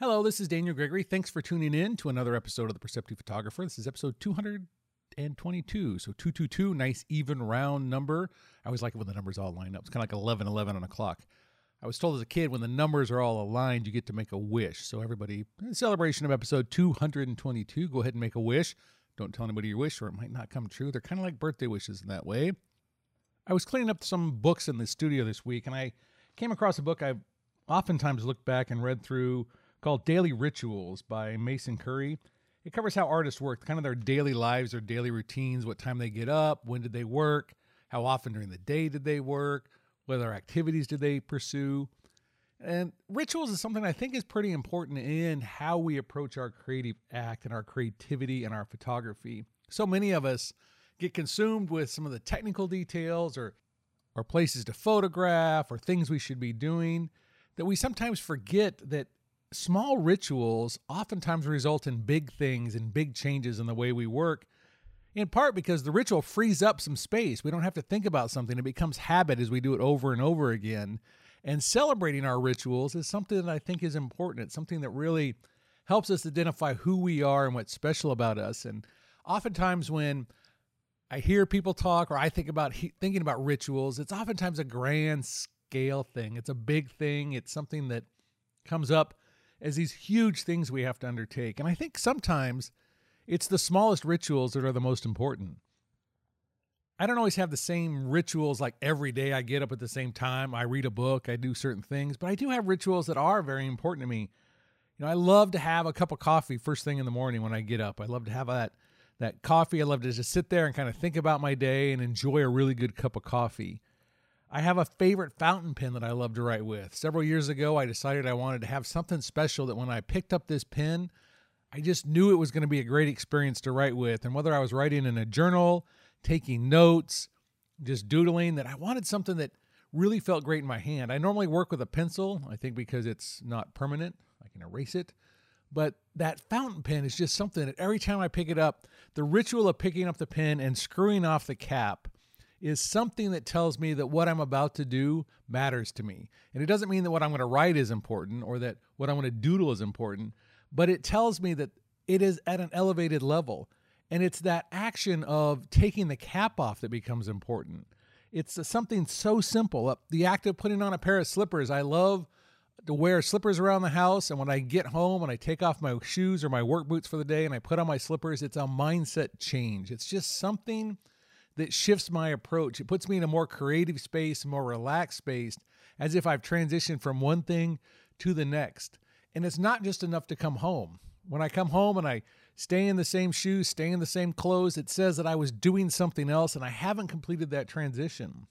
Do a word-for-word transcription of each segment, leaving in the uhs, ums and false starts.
Hello, this is Daniel Gregory. Thanks for tuning in to another episode of The Perceptive Photographer. This is episode two hundred twenty-two. So two two two, nice even round number. I always like it when the numbers all line up. It's kind of like eleven eleven on a clock. I was told as a kid, when the numbers are all aligned, you get to make a wish. So everybody, in celebration of episode two hundred twenty-two, go ahead and make a wish. Don't tell anybody your wish or it might not come true. They're kind of like birthday wishes in that way. I was cleaning up some books in the studio this week, and I came across a book I've oftentimes looked back and read through called Daily Rituals by Mason Curry. It covers how artists work, kind of their daily lives, their daily routines, what time they get up, when did they work, how often during the day did they work, what other activities did they pursue. And rituals is something I think is pretty important in how we approach our creative act and our creativity and our photography. So many of us get consumed with some of the technical details or, or places to photograph or things we should be doing that we sometimes forget that small rituals oftentimes result in big things and big changes in the way we work, in part because the ritual frees up some space. We don't have to think about something. It becomes habit as we do it over and over again. And celebrating our rituals is something that I think is important. It's something that really helps us identify who we are and what's special about us. And oftentimes when I hear people talk or I think about he- thinking about rituals, it's oftentimes a grand scale thing. It's a big thing. It's something that comes up as these huge things we have to undertake. And I think sometimes it's the smallest rituals that are the most important. I don't always have the same rituals like every day I get up at the same time, I read a book, I do certain things, but I do have rituals that are very important to me. You know, I love to have a cup of coffee first thing in the morning when I get up. I love to have that, that coffee. I love to just sit there and kind of think about my day and enjoy a really good cup of coffee. I have a favorite fountain pen that I love to write with. Several years ago, I decided I wanted to have something special that when I picked up this pen, I just knew it was going to be a great experience to write with. And whether I was writing in a journal, taking notes, just doodling, that I wanted something that really felt great in my hand. I normally work with a pencil, I think because it's not permanent. I can erase it. But that fountain pen is just something that every time I pick it up, the ritual of picking up the pen and screwing off the cap is something that tells me that what I'm about to do matters to me. And it doesn't mean that what I'm going to write is important or that what I'm going to doodle is important, but it tells me that it is at an elevated level. And it's that action of taking the cap off that becomes important. It's something so simple. The act of putting on a pair of slippers. I love to wear slippers around the house. And when I get home and I take off my shoes or my work boots for the day and I put on my slippers, it's a mindset change. It's just something that shifts my approach. It puts me in a more creative space, more relaxed space, as if I've transitioned from one thing to the next. And it's not just enough to come home. When I come home and I stay in the same shoes, stay in the same clothes, it says that I was doing something else and I haven't completed that transition.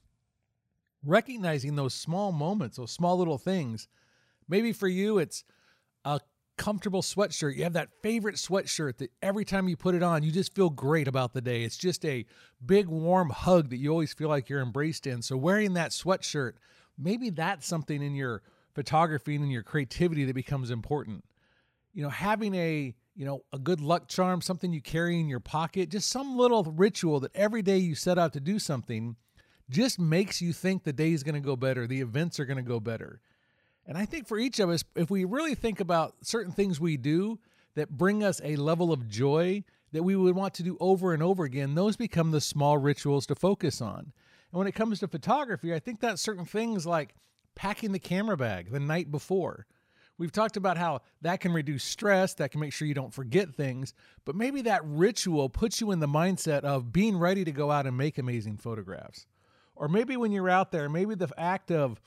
Recognizing those small moments, those small little things. Maybe for you, it's a comfortable sweatshirt. You have that favorite sweatshirt that every time you put it on, you just feel great about the day. It's just a big warm hug that you always feel like you're embraced in. So wearing that sweatshirt, maybe that's something in your photography and in your creativity that becomes important. You know, having a, you know, a good luck charm, something you carry in your pocket, just some little ritual that every day you set out to do something just makes you think the day is going to go better. The events are going to go better. And I think for each of us, if we really think about certain things we do that bring us a level of joy that we would want to do over and over again, those become the small rituals to focus on. And when it comes to photography, I think that's certain things like packing the camera bag the night before. We've talked about how that can reduce stress, that can make sure you don't forget things, but maybe that ritual puts you in the mindset of being ready to go out and make amazing photographs. Or maybe when you're out there, maybe the act of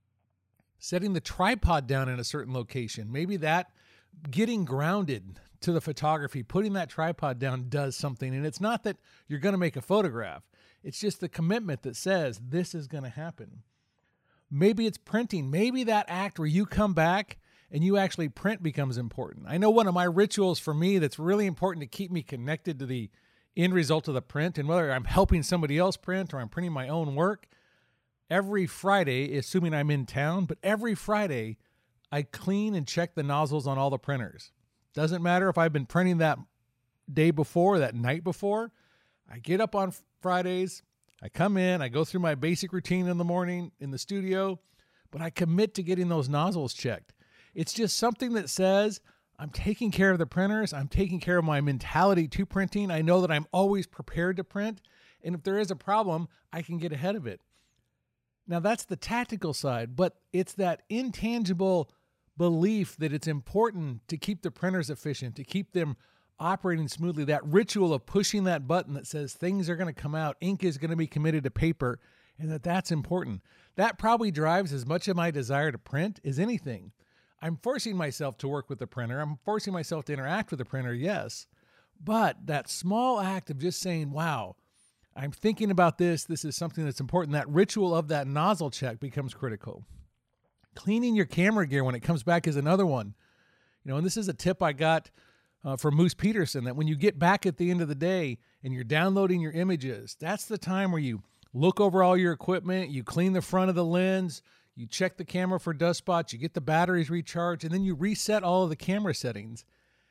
setting the tripod down in a certain location, maybe that getting grounded to the photography, putting that tripod down does something. And it's not that you're going to make a photograph. It's just the commitment that says this is going to happen. Maybe it's printing. Maybe that act where you come back and you actually print becomes important. I know one of my rituals for me that's really important to keep me connected to the end result of the print, and whether I'm helping somebody else print or I'm printing my own work, every Friday, assuming I'm in town, but every Friday, I clean and check the nozzles on all the printers. Doesn't matter if I've been printing that day before, that night before. I get up on Fridays, I come in, I go through my basic routine in the morning in the studio, but I commit to getting those nozzles checked. It's just something that says, I'm taking care of the printers. I'm taking care of my mentality to printing. I know that I'm always prepared to print. And if there is a problem, I can get ahead of it. Now, that's the tactical side, but it's that intangible belief that it's important to keep the printers efficient, to keep them operating smoothly, that ritual of pushing that button that says things are going to come out, ink is going to be committed to paper, and that that's important. That probably drives as much of my desire to print as anything. I'm forcing myself to work with the printer. I'm forcing myself to interact with the printer, yes. But that small act of just saying, wow, I'm thinking about this. This is something that's important. That ritual of that nozzle check becomes critical. Cleaning your camera gear when it comes back is another one. You know, and this is a tip I got uh, from Moose Peterson, that when you get back at the end of the day and you're downloading your images, that's the time where you look over all your equipment, you clean the front of the lens, you check the camera for dust spots, you get the batteries recharged, and then you reset all of the camera settings.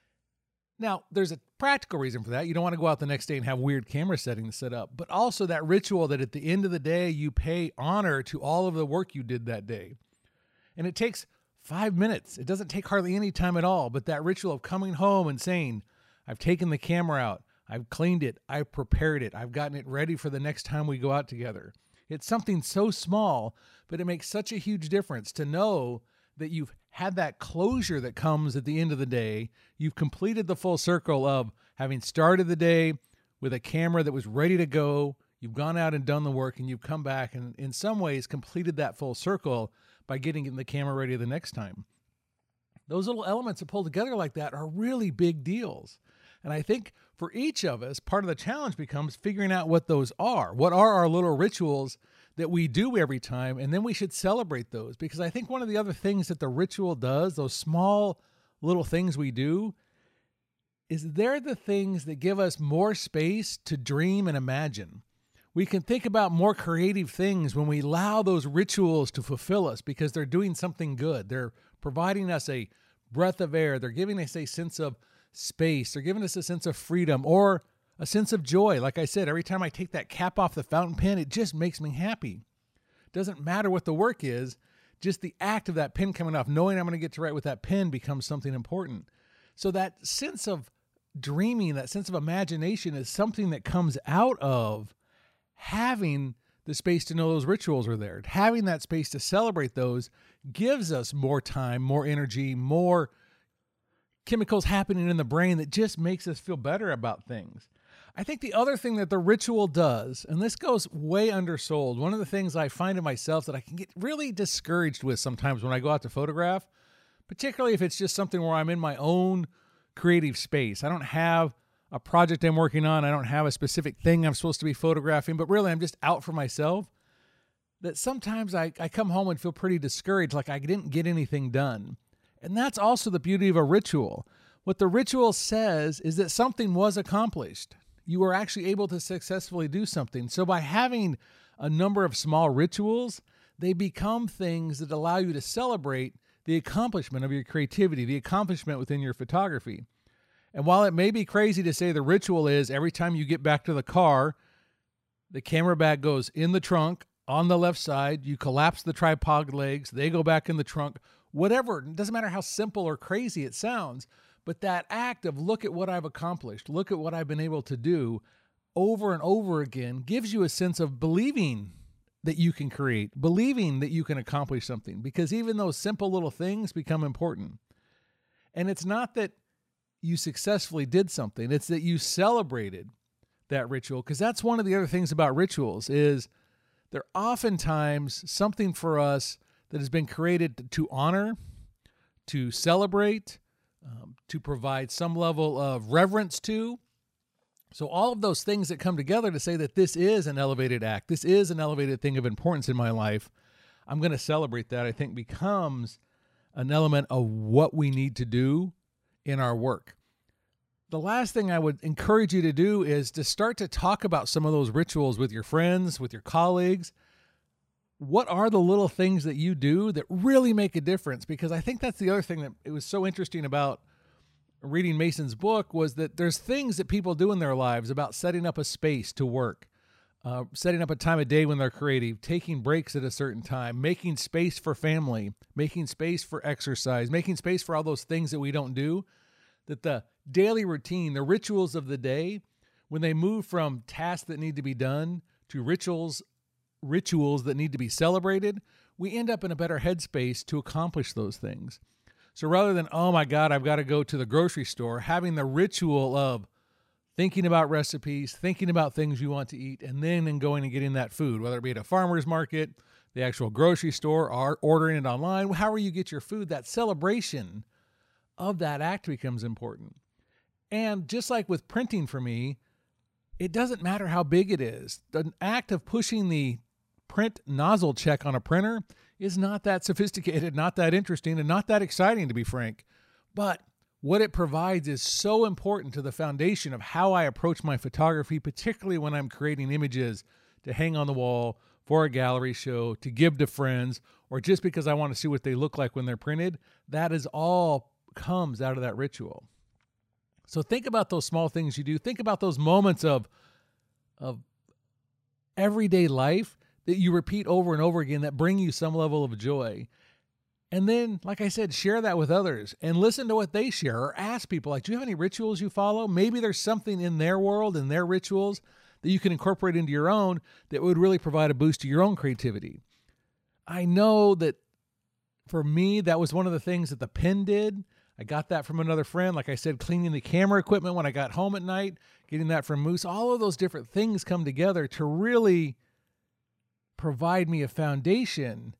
Now, there's a practical reason for that. You don't want to go out the next day and have weird camera settings set up, but also that ritual that at the end of the day, you pay honor to all of the work you did that day. And it takes five minutes. It doesn't take hardly any time at all, but that ritual of coming home and saying, I've taken the camera out, I've cleaned it, I've prepared it, I've gotten it ready for the next time we go out together. It's something so small, but it makes such a huge difference to know that you've had that closure that comes at the end of the day. You've completed the full circle of having started the day with a camera that was ready to go. You've gone out and done the work, and you've come back and in some ways completed that full circle by getting the camera ready the next time. Those little elements that pull together like that are really big deals. And I think for each of us, part of the challenge becomes figuring out what those are. What are our little rituals that we do every time? And then we should celebrate those, because I think one of the other things that the ritual does, those small little things we do, is they're the things that give us more space to dream and imagine. We can think about more creative things when we allow those rituals to fulfill us, because they're doing something good. They're providing us a breath of air. They're giving us a sense of space. They're giving us a sense of freedom or a sense of joy. Like I said, every time I take that cap off the fountain pen, it just makes me happy. It doesn't matter what the work is, just the act of that pen coming off, knowing I'm going to get to write with that pen, becomes something important. So that sense of dreaming, that sense of imagination is something that comes out of having the space to know those rituals are there. Having that space to celebrate those gives us more time, more energy, more chemicals happening in the brain that just makes us feel better about things. I think the other thing that the ritual does, and this goes way undersold, one of the things I find in myself that I can get really discouraged with sometimes when I go out to photograph, particularly if it's just something where I'm in my own creative space. I don't have a project I'm working on. I don't have a specific thing I'm supposed to be photographing, but really I'm just out for myself. That sometimes I, I come home and feel pretty discouraged, like I didn't get anything done. And that's also the beauty of a ritual. What the ritual says is that something was accomplished. You were actually able to successfully do something. So by having a number of small rituals, they become things that allow you to celebrate the accomplishment of your creativity, the accomplishment within your photography. And while it may be crazy to say the ritual is every time you get back to the car, the camera bag goes in the trunk on the left side, you collapse the tripod legs, they go back in the trunk, whatever. It doesn't matter how simple or crazy it sounds, but that act of look at what I've accomplished, look at what I've been able to do over and over again gives you a sense of believing that you can create, believing that you can accomplish something, because even those simple little things become important. And it's not that you successfully did something, it's that you celebrated that ritual, because that's one of the other things about rituals is they're oftentimes something for us that has been created to honor, to celebrate, um, to provide some level of reverence to. So all of those things that come together to say that this is an elevated act, this is an elevated thing of importance in my life, I'm going to celebrate that, I think becomes an element of what we need to do in our work. The last thing I would encourage you to do is to start to talk about some of those rituals with your friends, with your colleagues. What are the little things that you do that really make a difference? Because I think that's the other thing that it was so interesting about reading Mason's book was that there's things that people do in their lives about setting up a space to work, uh, setting up a time of day when they're creative, taking breaks at a certain time, making space for family, making space for exercise, making space for all those things that we don't do, that the daily routine, the rituals of the day, when they move from tasks that need to be done to rituals, rituals that need to be celebrated, we end up in a better headspace to accomplish those things. So rather than, oh my God, I've got to go to the grocery store, having the ritual of thinking about recipes, thinking about things you want to eat, and then in going and getting that food, whether it be at a farmer's market, the actual grocery store, or ordering it online, however you get your food, that celebration of that act becomes important. And just like with printing for me, it doesn't matter how big it is. The act of pushing the print nozzle check on a printer is not that sophisticated, not that interesting, and not that exciting, to be frank. But what it provides is so important to the foundation of how I approach my photography, particularly when I'm creating images to hang on the wall for a gallery show, to give to friends, or just because I want to see what they look like when they're printed. That is all comes out of that ritual. So think about those small things you do. Think about those moments of, of everyday life that you repeat over and over again that bring you some level of joy. And then, like I said, share that with others and listen to what they share, or ask people, like, do you have any rituals you follow? Maybe there's something in their world and their rituals that you can incorporate into your own that would really provide a boost to your own creativity. I know that for me, that was one of the things that the pen did. I got that from another friend. Like I said, cleaning the camera equipment when I got home at night, getting that from Moose. All of those different things come together to really provide me a foundation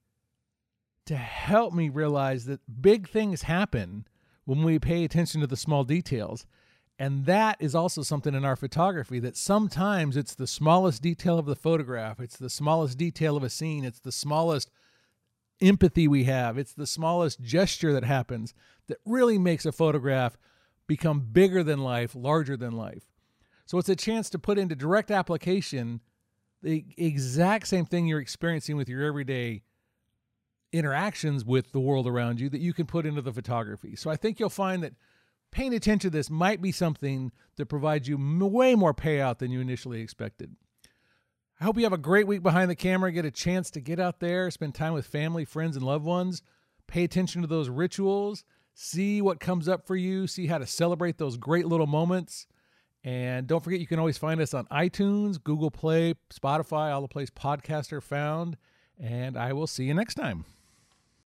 to help me realize that big things happen when we pay attention to the small details. And that is also something in our photography, that sometimes it's the smallest detail of the photograph. It's the smallest detail of a scene. It's the smallest empathy we have. It's the smallest gesture that happens that really makes a photograph become bigger than life, larger than life. So it's a chance to put into direct application the exact same thing you're experiencing with your everyday interactions with the world around you that you can put into the photography. So I think you'll find that paying attention to this might be something that provides you way more payout than you initially expected. I hope you have a great week behind the camera, get a chance to get out there, spend time with family, friends, and loved ones, pay attention to those rituals, see what comes up for you, see how to celebrate those great little moments. And don't forget, you can always find us on iTunes, Google Play, Spotify, all the places podcasts are found. And I will see you next time.